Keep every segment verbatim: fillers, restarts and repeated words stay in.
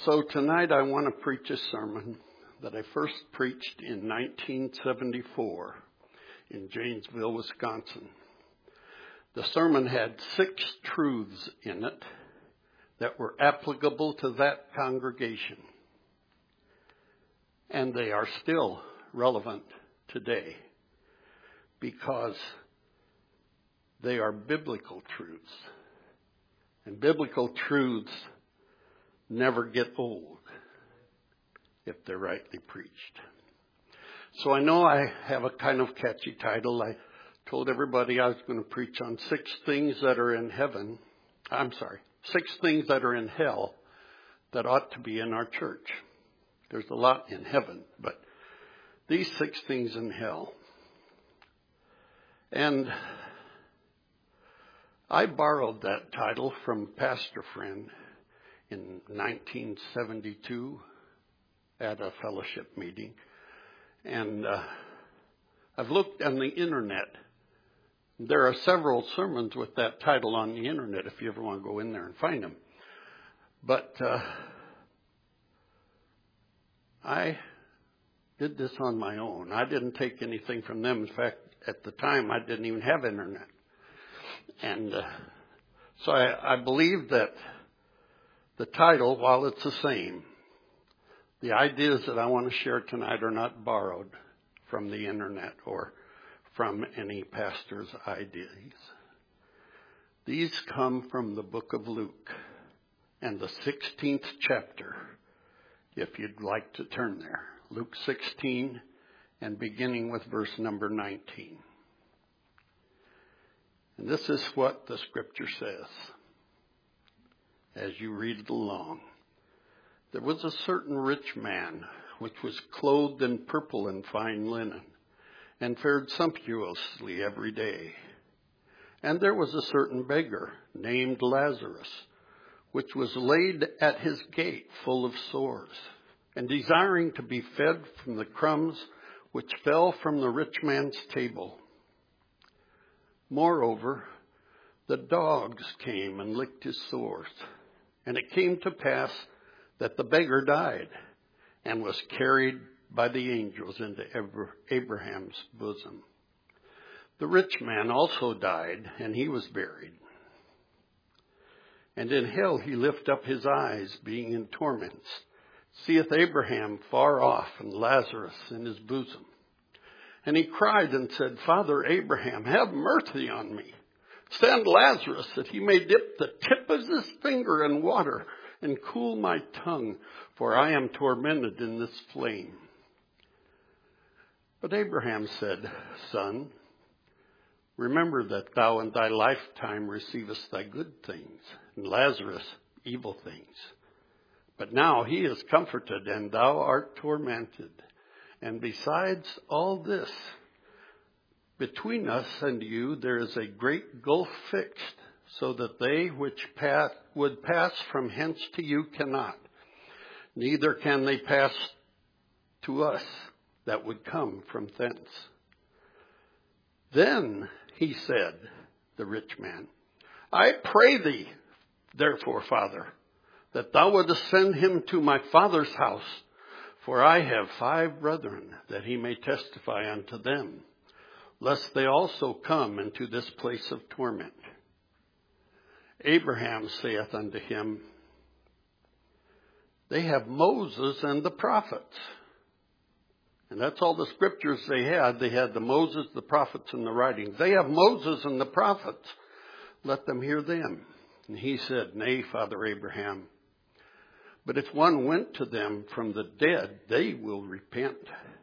So tonight I want to preach a sermon that I first preached in nineteen seventy-four in Janesville, Wisconsin. The sermon had six truths in it that were applicable to that congregation. And they are still relevant today because they are biblical truths. And biblical truths never get old if they're rightly preached. So I know I have a kind of catchy title. I told everybody I was going to preach on six things that are in heaven. I'm sorry, six things that are in hell that ought to be in our church. There's a lot in heaven, but these six things in hell. And I borrowed that title from a pastor friend in nineteen seventy-two at a fellowship meeting. And uh, I've looked on the internet. There are several sermons with that title on the internet if you ever want to go in there and find them. But uh, I did this on my own. I didn't take anything from them. In fact, at the time, I didn't even have internet. And uh, so I, I believe that the title, while it's the same, the ideas that I want to share tonight are not borrowed from the internet or from any pastor's ideas. These come from the book of Luke and the sixteenth chapter, if you'd like to turn there. Luke sixteen and beginning with verse number nineteen. And this is what the scripture says as you read it along. There was a certain rich man which was clothed in purple and fine linen and fared sumptuously every day. And there was a certain beggar named Lazarus, which was laid at his gate full of sores, and desiring to be fed from the crumbs which fell from the rich man's table. Moreover, the dogs came and licked his sores. And it came to pass that the beggar died and was carried by the angels into Abraham's bosom. The rich man also died, and he was buried. And in hell he lift up his eyes, being in torments, seeth Abraham far off and Lazarus in his bosom. And he cried and said, Father Abraham, have mercy on me. Send Lazarus that he may dip the tip of his finger in water and cool my tongue, for I am tormented in this flame. But Abraham said, Son, remember that thou in thy lifetime receivest thy good things, and Lazarus evil things. But now he is comforted, and thou art tormented. And besides all this, between us and you there is a great gulf fixed, so that they which pass, would pass from hence to you cannot, neither can they pass to us that would come from thence. Then he said, the rich man, I pray thee, therefore, Father, that thou wouldest send him to my father's house, for I have five brethren, that he may testify unto them, lest they also come into this place of torment. Abraham saith unto him, They have Moses and the prophets. And that's all the scriptures they had. They had the Moses, the prophets, and the writings. They have Moses and the prophets. Let them hear them. And he said, Nay, Father Abraham, but if one went to them from the dead, they will repent.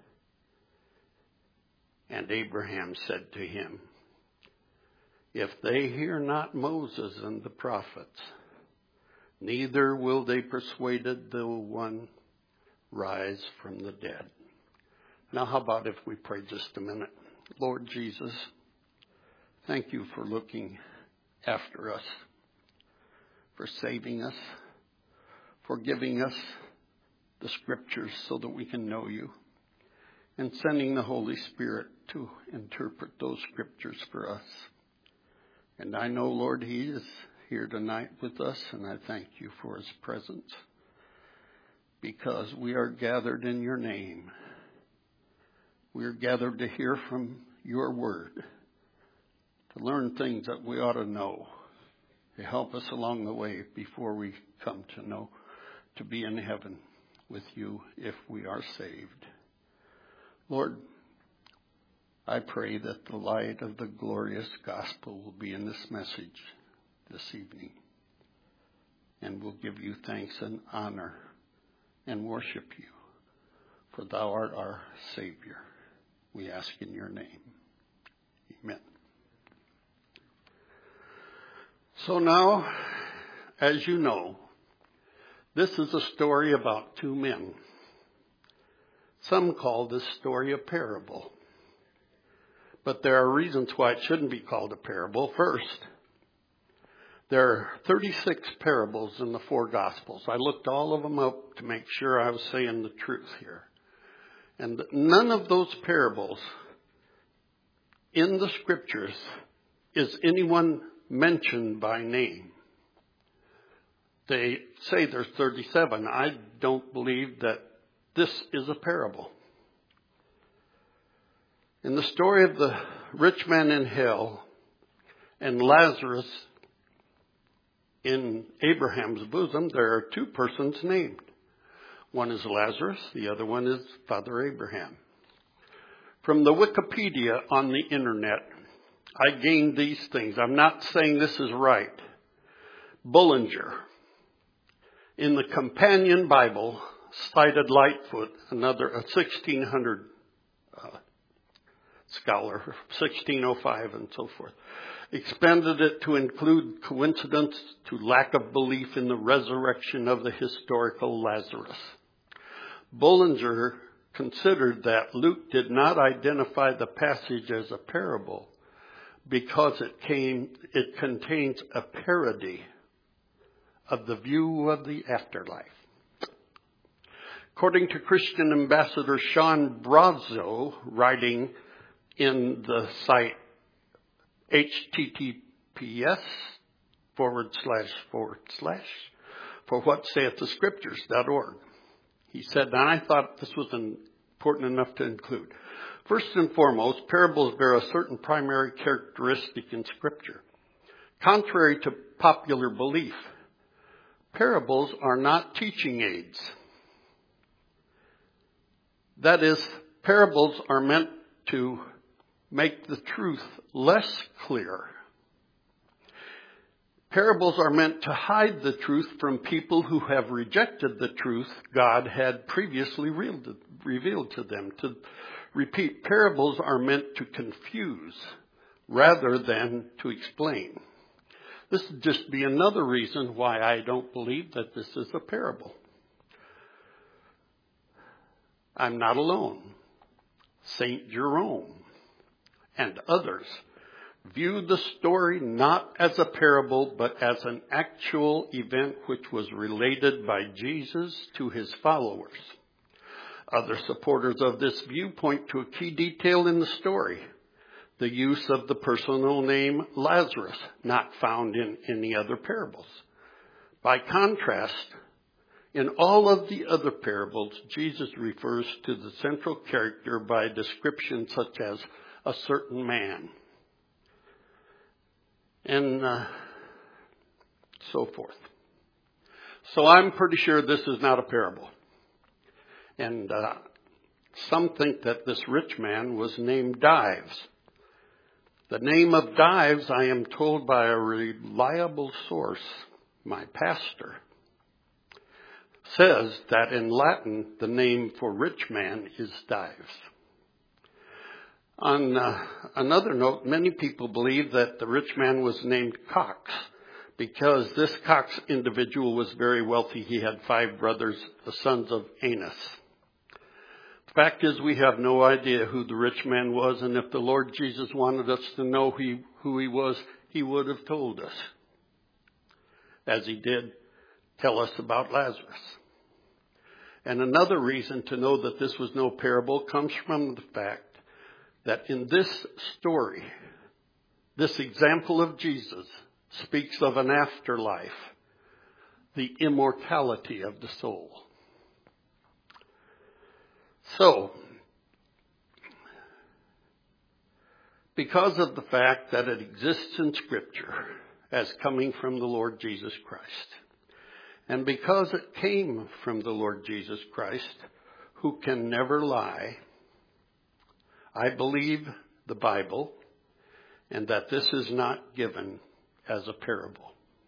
And Abraham said to him, If they hear not Moses and the prophets, neither will they persuaded the one rise from the dead. Now how about if we pray just a minute? Lord Jesus, thank you for looking after us, for saving us, for giving us the scriptures so that we can know you, and sending the Holy Spirit to interpret those scriptures for us. And I know, Lord, he is here tonight with us, and I thank you for his presence. because we are gathered in your name. We are gathered to hear from your word, to learn things that we ought to know, to help us along the way before we come to know, to be in heaven with you if we are saved. Lord, I pray that the light of the glorious gospel will be in this message this evening. And we'll give you thanks and honor and worship you, for thou art our Savior. We ask in your name. Amen. So now, as you know, this is a story about two men. Some call this story a parable. But there are reasons why it shouldn't be called a parable. First, there are thirty-six parables in the four Gospels. I looked all of them up to make sure I was saying the truth here. And none of those parables in the Scriptures is anyone mentioned by name. They say there's thirty-seven. I don't believe that this is a parable. In the story of the rich man in hell and Lazarus in Abraham's bosom, there are two persons named. One is Lazarus, the other one is Father Abraham. From the Wikipedia on the internet, I gained these things. I'm not saying this is right. Bullinger, in the Companion Bible, cited Lightfoot, another a sixteen hundred uh, scholar, sixteen oh five and so forth, expanded it to include coincidence to lack of belief in the resurrection of the historical Lazarus. Bullinger considered that Luke did not identify the passage as a parable because it came, it contains a parody of the view of the afterlife. According to Christian ambassador Sean Brazzo, writing in the site https forward slash forward slash for what saith the scriptures dot org. He said, and I thought this was important enough to include. First and foremost, parables bear a certain primary characteristic in Scripture. Contrary to popular belief, parables are not teaching aids. That is, parables are meant to make the truth less clear. Parables are meant to hide the truth from people who have rejected the truth God had previously revealed to them. To repeat, parables are meant to confuse rather than to explain. This would just be another reason why I don't believe that this is a parable. I'm not alone. Saint Jerome and others view the story not as a parable, but as an actual event which was related by Jesus to his followers. Other supporters of this view point to a key detail in the story, the use of the personal name Lazarus, not found in any other parables. By contrast, in all of the other parables, Jesus refers to the central character by description such as a certain man, and uh, so forth. So I'm pretty sure this is not a parable. And uh, some think that this rich man was named Dives. The name of Dives, I am told by a reliable source, my pastor, says that in Latin the name for rich man is Dives. On uh, another note, many people believe that the rich man was named Cox because this Cox individual was very wealthy. He had five brothers, the sons of Anas. The fact is, we have no idea who the rich man was, and if the Lord Jesus wanted us to know who he, who he was, he would have told us, as he did tell us about Lazarus. And another reason to know that this was no parable comes from the fact that in this story, this example of Jesus speaks of an afterlife, the immortality of the soul. So, because of the fact that it exists in Scripture as coming from the Lord Jesus Christ, and because it came from the Lord Jesus Christ, who can never lie, I believe the Bible, and that this is not given as a parable.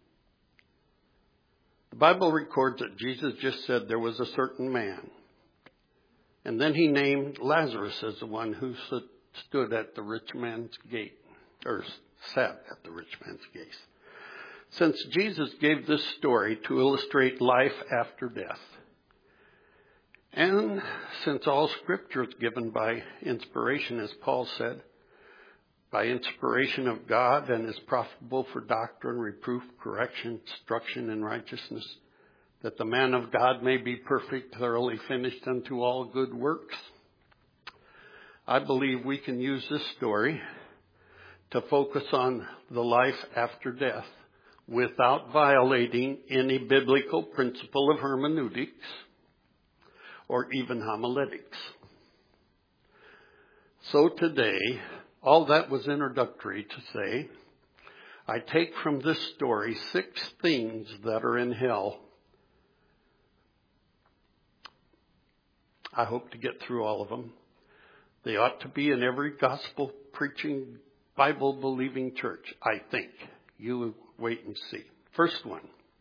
The Bible records that Jesus just said there was a certain man, and then he named Lazarus as the one who stood at the rich man's gate, or sat at the rich man's gate. Since Jesus gave this story to illustrate life after death, and since all Scripture is given by inspiration, as Paul said, by inspiration of God, and is profitable for doctrine, reproof, correction, instruction in righteousness, that the man of God may be perfect, thoroughly finished unto all good works, I believe we can use this story to focus on the life after death without violating any biblical principle of hermeneutics or even homiletics. So today, all that was introductory to say, I take from this story six things that are in hell. I hope to get through all of them. They ought to be in every gospel preaching, Bible believing church, I think. You wait and see. First one.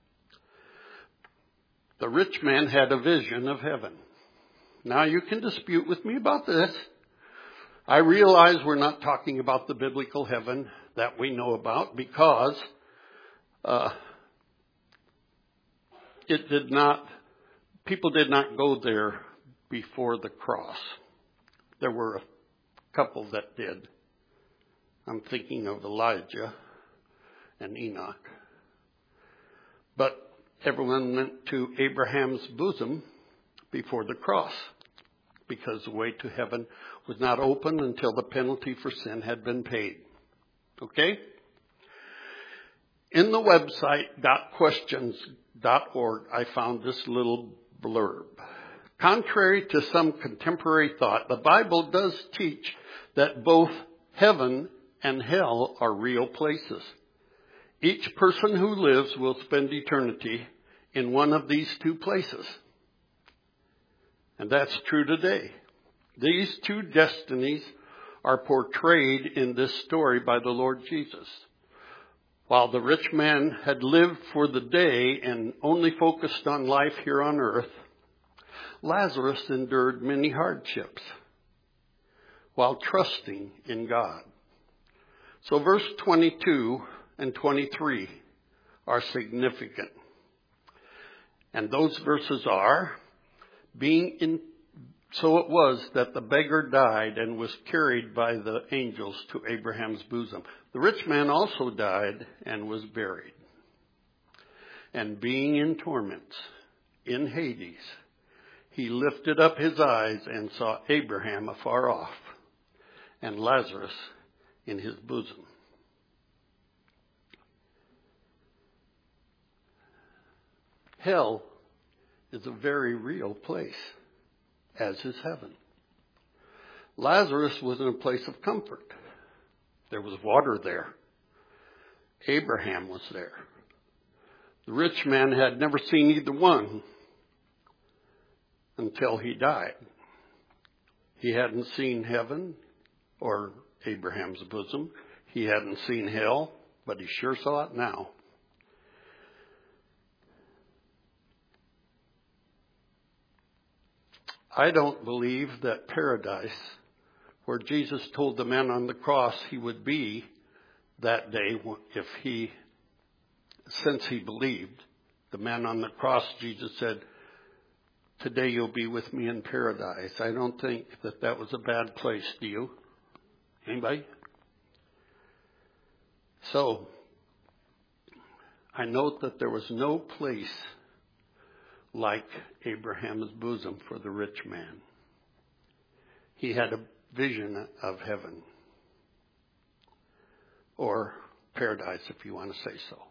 The rich man had a vision of heaven. Now you can dispute with me about this. I realize we're not talking about the biblical heaven that we know about because uh, it did not, people did not go there before the cross. There were a couple that did. I'm thinking of Elijah and Enoch. But everyone went to Abraham's bosom before the cross because the way to heaven was not open until the penalty for sin had been paid. Okay? In the website dot questions dot org, I found this little blurb. Contrary to some contemporary thought, the Bible does teach that both heaven and hell are real places. Each person who lives will spend eternity in one of these two places. And that's true today. These two destinies are portrayed in this story by the Lord Jesus. While the rich man had lived for the day and only focused on life here on earth, Lazarus endured many hardships while trusting in God. So verse twenty-two and twenty-three are significant. And those verses are, being in, so it was that the beggar died and was carried by the angels to Abraham's bosom. The rich man also died and was buried. And being in torments in Hades, he lifted up his eyes and saw Abraham afar off and Lazarus in his bosom. Hell is a very real place, as is heaven. Lazarus was in a place of comfort. There was water there. Abraham was there. The rich man had never seen either one until he died. He hadn't seen heaven or Abraham's bosom. He hadn't seen hell, but he sure saw it now. I don't believe that paradise, where Jesus told the man on the cross he would be that day, if he, since he believed, the man on the cross, Jesus said, today you'll be with me in paradise. I don't think that that was a bad place, do you? Anybody? So, I note that there was no place like Abraham's bosom for the rich man. He had a vision of heaven, or paradise if you want to say so.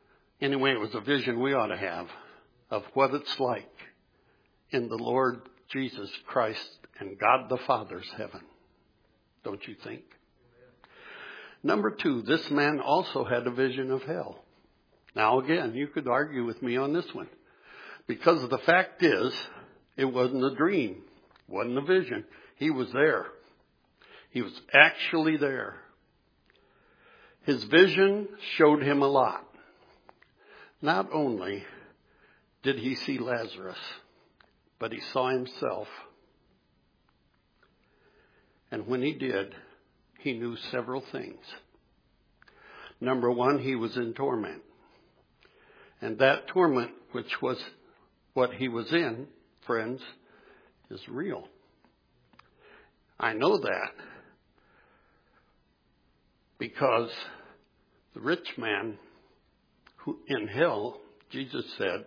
Anyway, it was a vision we ought to have of what it's like in the Lord Jesus Christ and God the Father's heaven. Don't you think? Number two, this man also had a vision of hell. Now again, you could argue with me on this one. Because the fact is, it wasn't a dream. It wasn't a vision. He was there. He was actually there. His vision showed him a lot. Not only did he see Lazarus, but he saw himself. And when he did, he knew several things. Number one, he was in torment. And that torment, which was what he was in, friends, is real. I know that because the rich man who in hell, Jesus said,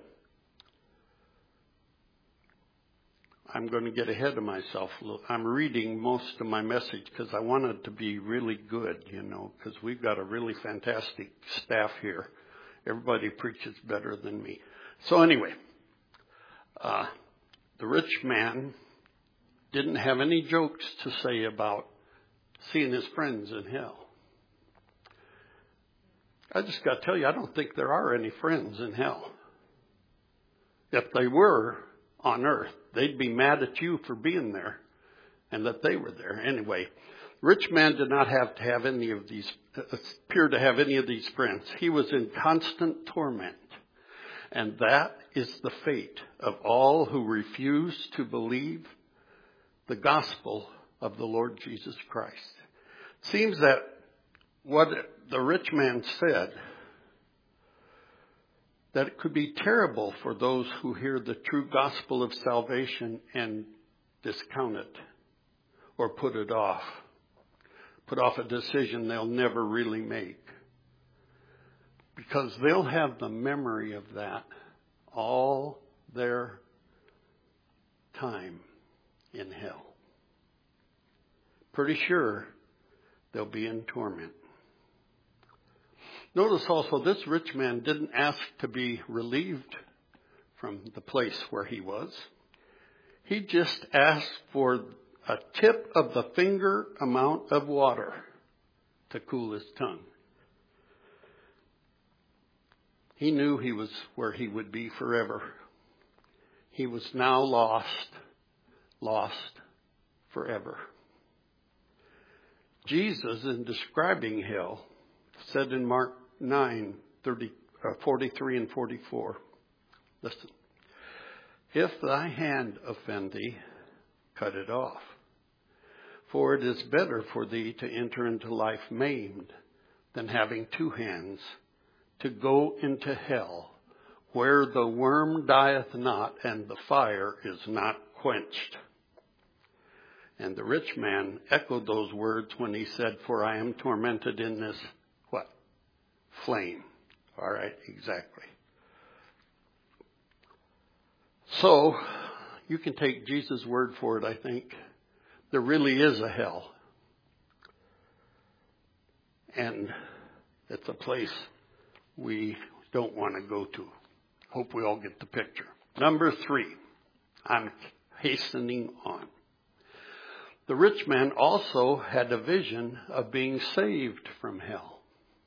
I'm going to get ahead of myself. I'm reading most of my message because I want it to be really good, you know, because we've got a really fantastic staff here. Everybody preaches better than me. So anyway, uh, the rich man didn't have any jokes to say about seeing his friends in hell. I just got to tell you, I don't think there are any friends in hell. If they were on earth, they'd be mad at you for being there and that they were there. Anyway, rich man did not have to have any of these, appear to have any of these friends. He was in constant torment. And that is the fate of all who refuse to believe the gospel of the Lord Jesus Christ. It seems that what the rich man said, that it could be terrible for those who hear the true gospel of salvation and discount it or put it off. Put off a decision they'll never really make. Because they'll have the memory of that all their time in hell. Pretty sure they'll be in torment. Notice also this rich man didn't ask to be relieved from the place where he was. He just asked for a tip of the finger amount of water to cool his tongue. He knew he was where he would be forever. He was now lost, lost forever. Jesus, in describing hell, said in Mark nine, thirty, uh, forty-three and forty-four, listen, if thy hand offend thee, cut it off. For it is better for thee to enter into life maimed than having two hands to go into hell, where the worm dieth not and the fire is not quenched. And the rich man echoed those words when he said, for I am tormented in this, what? Flame. All right, exactly. So, you can take Jesus' word for it, I think. There really is a hell. And it's a place we don't want to go to. Hope we all get the picture. Number three, I'm hastening on. The rich man also had a vision of being saved from hell.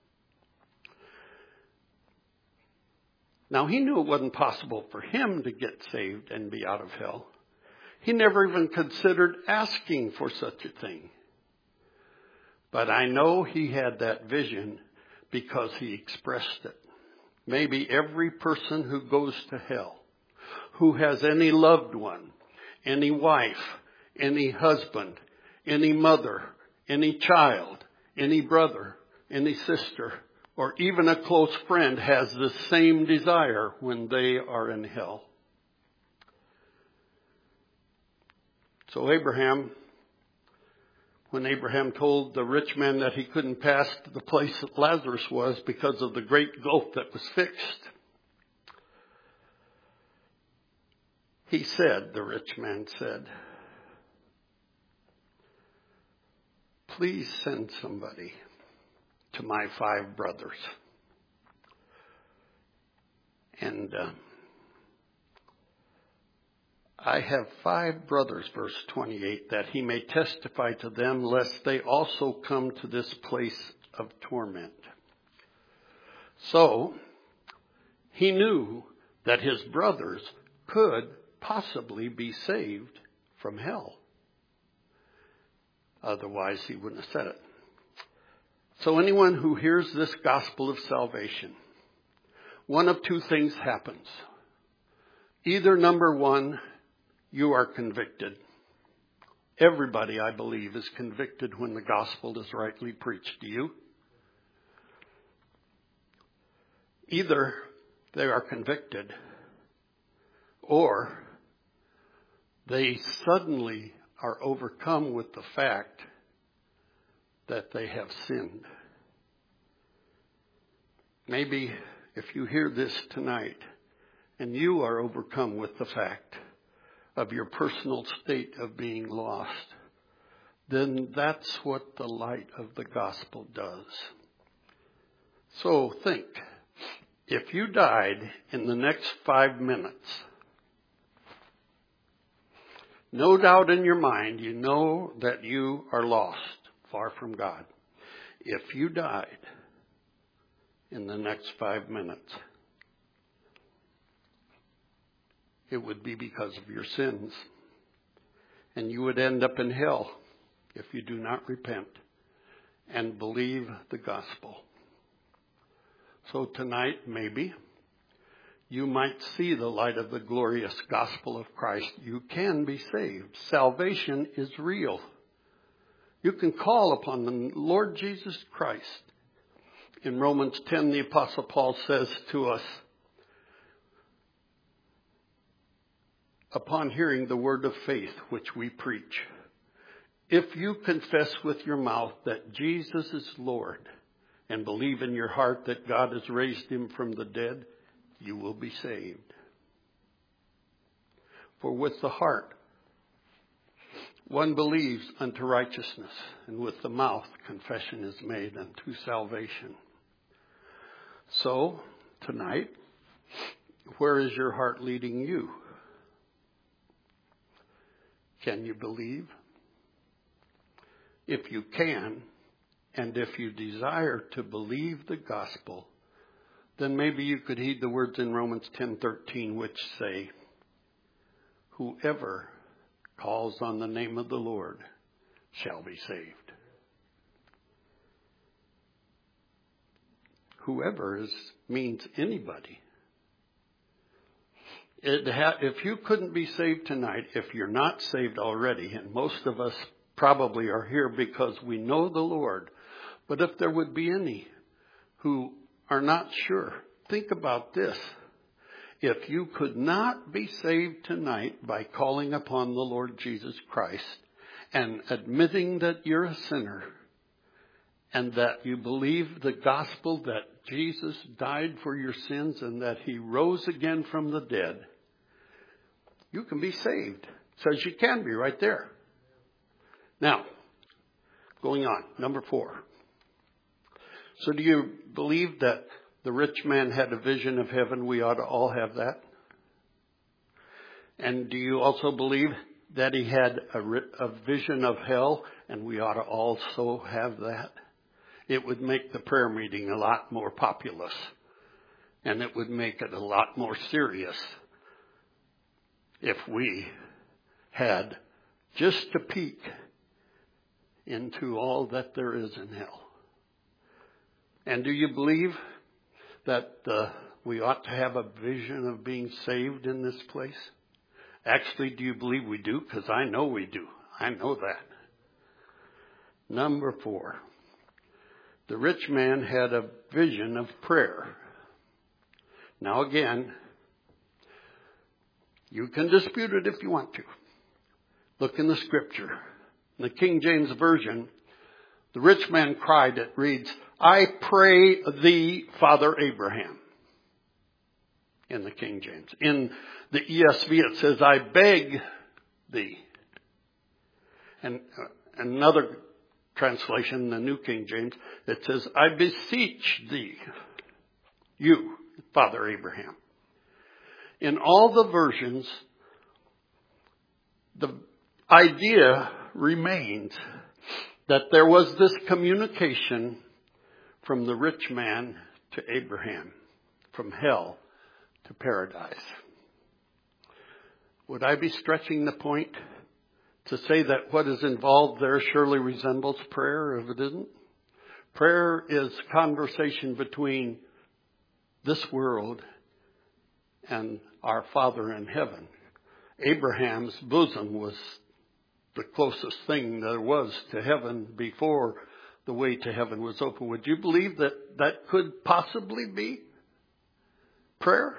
Now, he knew it wasn't possible for him to get saved and be out of hell. He never even considered asking for such a thing. But I know he had that vision because he expressed it. Maybe every person who goes to hell, who has any loved one, any wife, any husband, any mother, any child, any brother, any sister, or even a close friend has the same desire when they are in hell. So Abraham, when Abraham told the rich man that he couldn't pass to the place that Lazarus was because of the great gulf that was fixed, he said, the rich man said, please send somebody to my five brothers. And uh, I have five brothers, verse twenty-eight, that he may testify to them, lest they also come to this place of torment. So, he knew that his brothers could possibly be saved from hell. Otherwise, he wouldn't have said it. So anyone who hears this gospel of salvation, one of two things happens. Either, number one, you are convicted. Everybody, I believe, is convicted when the gospel is rightly preached. Do you? Either they are convicted, or they suddenly are overcome with the fact that they have sinned. Maybe if you hear this tonight and you are overcome with the fact of your personal state of being lost, then that's what the light of the gospel does. So think, if you died in the next five minutes, no doubt in your mind, you know that you are lost, far from God. If you died in the next five minutes, it would be because of your sins. And you would end up in hell if you do not repent and believe the gospel. So tonight, maybe, you might see the light of the glorious gospel of Christ. You can be saved. Salvation is real. You can call upon the Lord Jesus Christ. In Romans ten, the Apostle Paul says to us, upon hearing the word of faith which we preach, if you confess with your mouth that Jesus is Lord and believe in your heart that God has raised him from the dead, you will be saved. For with the heart one believes unto righteousness, and with the mouth confession is made unto salvation. So, tonight, where is your heart leading you? Can you believe? If you can, and if you desire to believe the gospel, then maybe you could heed the words in Romans ten thirteen, which say, whoever calls on the name of the Lord shall be saved. Whoever is, means anybody. It ha- if you couldn't be saved tonight, if you're not saved already, and most of us probably are here because we know the Lord, but if there would be any who are not sure, think about this. If you could not be saved tonight by calling upon the Lord Jesus Christ and admitting that you're a sinner and that you believe the gospel that Jesus died for your sins and that he rose again from the dead, you can be saved. It says you can be right there. Now, going on, number four. So do you believe that the rich man had a vision of heaven? We ought to all have that. And do you also believe that he had a, a vision of hell? And we ought to also have that. It would make the prayer meeting a lot more populous. And it would make it a lot more serious if we had just a peek into all that there is in hell. And do you believe that uh, we ought to have a vision of being saved in this place? Actually, do you believe we do? Because I know we do. I know that. Number four. The rich man had a vision of prayer. Now again, you can dispute it if you want to. Look in the scripture. In the King James Version, the rich man cried, it reads, I pray thee, Father Abraham. In the King James. In the E S V it says, I beg thee. And another translation, the New King James, it says, I beseech thee, you, Father Abraham. In all the versions, the idea remains that there was this communication from the rich man to Abraham, from hell to paradise. Would I be stretching the point to say that what is involved there surely resembles prayer if it isn't? Prayer is conversation between this world and our Father in heaven. Abraham's bosom was the closest thing there was to heaven before the way to heaven was open. Would you believe that that could possibly be prayer?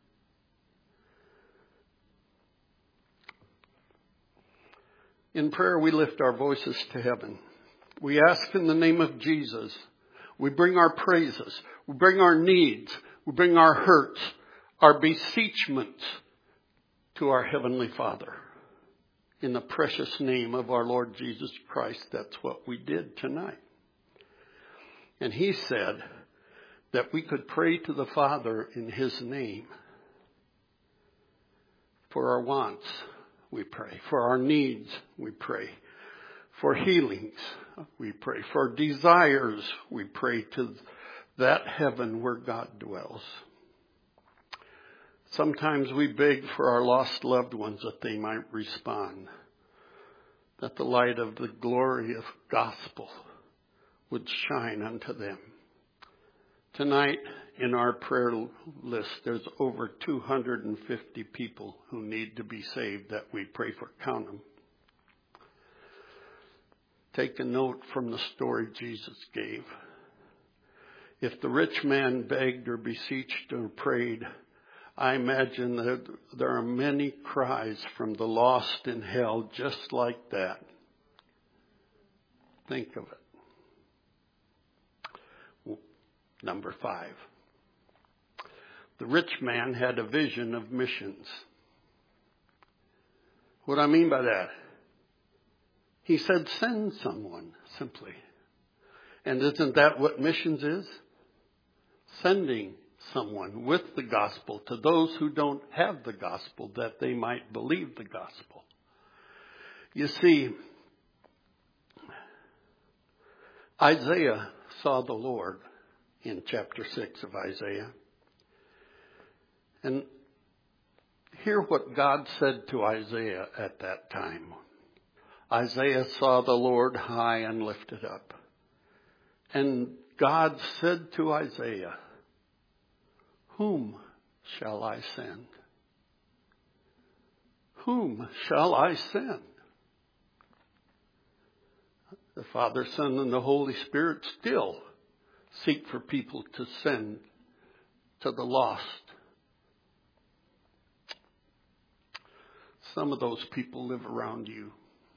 In prayer, we lift our voices to heaven. We ask in the name of Jesus. We bring our praises. We bring our needs. We bring our hurts, our beseechments to our Heavenly Father. In the precious name of our Lord Jesus Christ, that's what we did tonight. And He said that we could pray to the Father in His name. For our wants, we pray. For our needs, we pray. For healings, we pray. For desires, we pray to that heaven where God dwells. Sometimes we beg for our lost loved ones that they might respond, that the light of the glory of gospel would shine unto them. Tonight, in our prayer list, there's over two hundred fifty people who need to be saved that we pray for. Count them. Take a note from the story Jesus gave. If the rich man begged or beseeched or prayed, I imagine that there are many cries from the lost in hell just like that. Think of it. Number five. The rich man had a vision of missions. What do I mean by that? He said, send someone, simply. And isn't that what missions is? Sending someone with the gospel to those who don't have the gospel, that they might believe the gospel. You see, Isaiah saw the Lord in chapter six of Isaiah. And hear what God said to Isaiah at that time. Isaiah saw the Lord high and lifted up. And God said to Isaiah, whom shall I send? Whom shall I send? The Father, Son, and the Holy Spirit still seek for people to send to the lost. Some of those people live around you.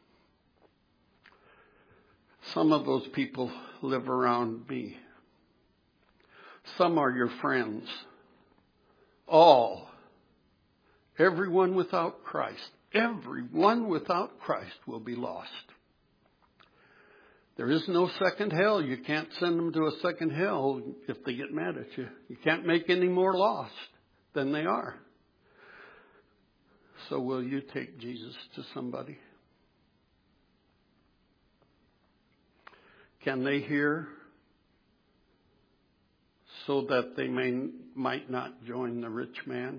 Some of those people live around me. Some are your friends. All. Everyone without Christ. Everyone without Christ will be lost. There is no second hell. You can't send them to a second hell if they get mad at you. You can't make any more lost than they are. So will you take Jesus to somebody? Can they hear so that they may might not join the rich man?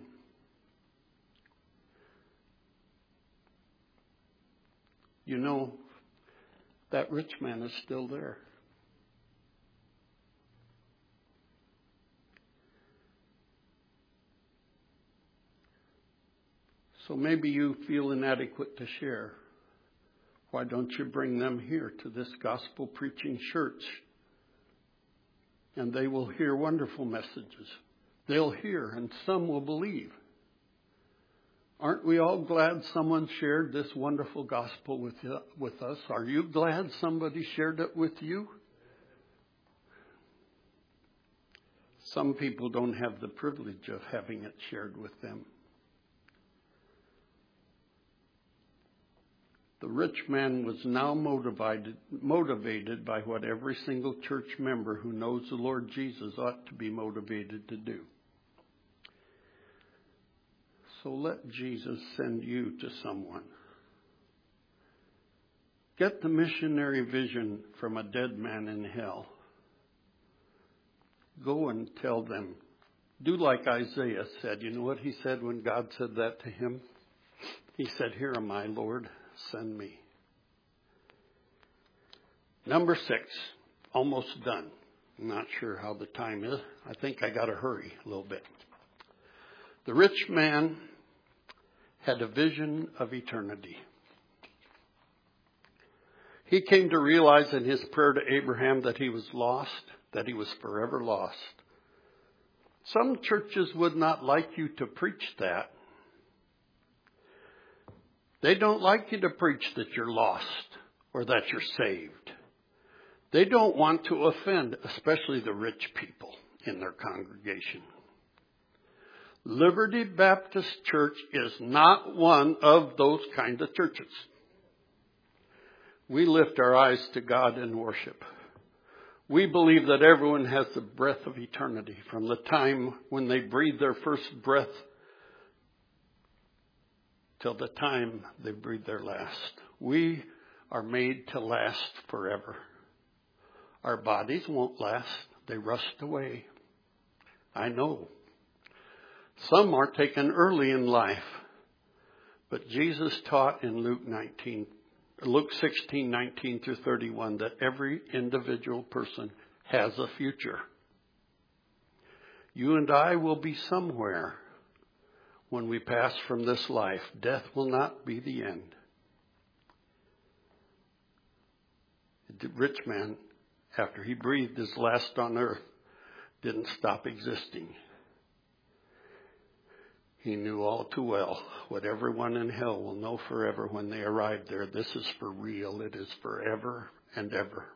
You know, that rich man is still there. So maybe you feel inadequate to share. Why don't you bring them here to this gospel preaching church? And they will hear wonderful messages. They'll hear and some will believe. Aren't we all glad someone shared this wonderful gospel with, you, with us? Are you glad somebody shared it with you? Some people don't have the privilege of having it shared with them. The rich man was now motivated, motivated by what every single church member who knows the Lord Jesus ought to be motivated to do. So let Jesus send you to someone Get the missionary vision from a dead man in hell. Go and tell them. Do like Isaiah said. You know what he said when God said that to him? He said, "Here am I, Lord, send me." Number six, almost done. I'm not sure how the time is. I think I got to hurry a little bit. The rich man had a vision of eternity. He came to realize in his prayer to Abraham that he was lost, that he was forever lost. Some churches would not like you to preach that. They don't like you to preach that you're lost or that you're saved. They don't want to offend, especially the rich people in their congregation. Liberty Baptist Church is not one of those kind of churches. We lift our eyes to God in worship. We believe that everyone has the breath of eternity from the time when they breathe their first breath till the time they breathe their last. We are made to last forever. Our bodies won't last. They rust away. I know. Some are taken early in life. But Jesus taught in Luke nineteen, Luke sixteen, nineteen through thirty-one that every individual person has a future. You and I will be somewhere when we pass from this life. Death will not be the end. The rich man, after he breathed his last on earth, didn't stop existing. He knew all too well what everyone in hell will know forever when they arrive there. This is for real. It is forever and ever.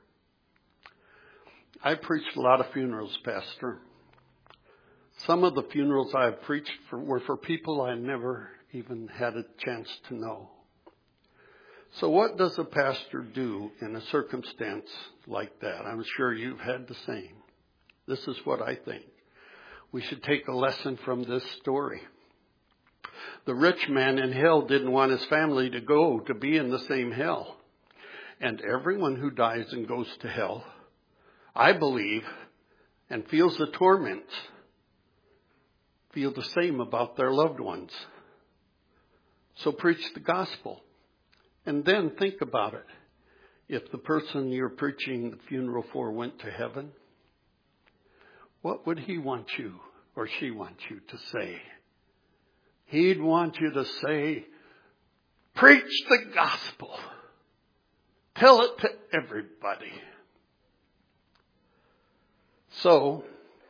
I preached a lot of funerals, Pastor. Some of the funerals I've preached for, were for people I never even had a chance to know. So what does a pastor do in a circumstance like that? I'm sure you've had the same. This is what I think. We should take a lesson from this story. The rich man in hell didn't want his family to go to be in the same hell. And everyone who dies and goes to hell, I believe, and feels the torments, feel the same about their loved ones. So preach the gospel. And then think about it. If the person you're preaching the funeral for went to heaven, what would he want you or she want you to say? He'd want you to say, preach the gospel. Tell it to everybody. So,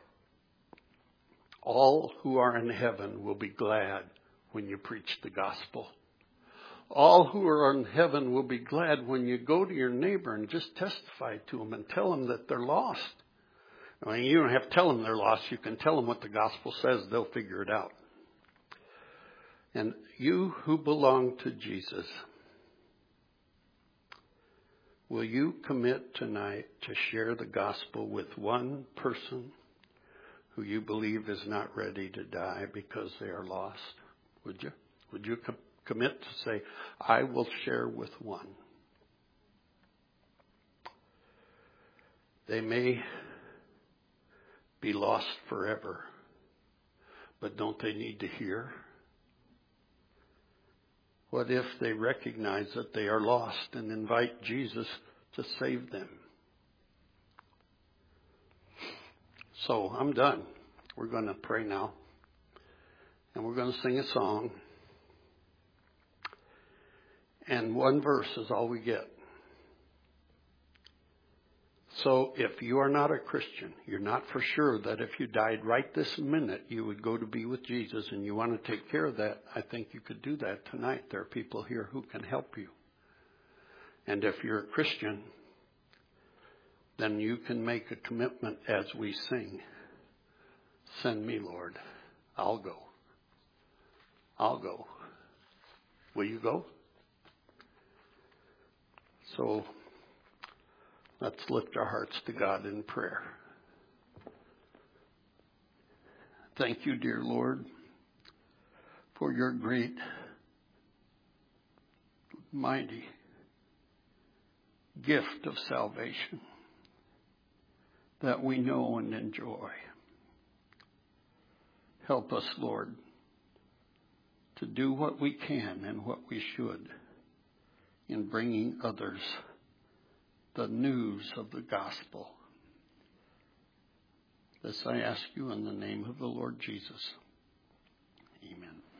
all who are in heaven will be glad when you preach the gospel. All who are in heaven will be glad when you go to your neighbor and just testify to them and tell them that they're lost. I mean, you don't have to tell them they're lost. You can tell them what the gospel says. They'll figure it out. And you who belong to Jesus, will you commit tonight to share the gospel with one person who you believe is not ready to die because they are lost? Would you? Would you com- commit to say, I will share with one? They may be lost forever, but don't they need to hear? What if they recognize that they are lost and invite Jesus to save them? So I'm done. We're going to pray now. And we're going to sing a song. And one verse is all we get. So if you are not a Christian, you're not for sure that if you died right this minute, you would go to be with Jesus, and you want to take care of that, I think you could do that tonight. There are people here who can help you. And if you're a Christian, then you can make a commitment as we sing. Send me, Lord. I'll go. I'll go. Will you go? So let's lift our hearts to God in prayer. Thank you, dear Lord, for your great, mighty, gift of salvation that we know and enjoy. Help us, Lord, to do what we can and what we should in bringing others the news of the gospel. This I ask you in the name of the Lord Jesus. Amen.